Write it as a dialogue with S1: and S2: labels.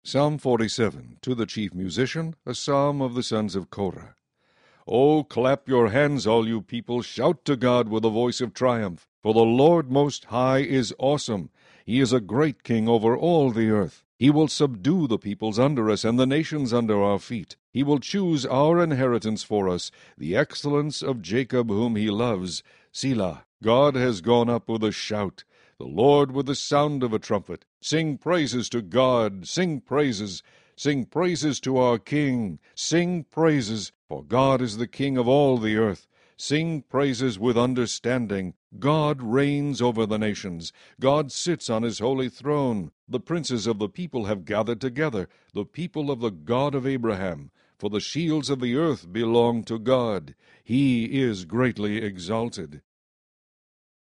S1: Psalm 47, to the chief musician, a psalm of the sons of Korah. O clap your hands, all you people, shout to God with a voice of triumph. For the Lord Most High is awesome. He is a great king over all the earth. He will subdue the peoples under us and the nations under our feet. He will choose our inheritance for us, the excellence of Jacob whom he loves. Selah. God has gone up with a shout, the Lord with the sound of a trumpet. Sing praises to God, sing praises. Sing praises to our King, sing praises, for God is the King of all the earth. Sing praises with understanding. God reigns over the nations. God sits on his holy throne. The princes of the people have gathered together, the people of the God of Abraham. For the shields of the earth belong to God. He is greatly exalted.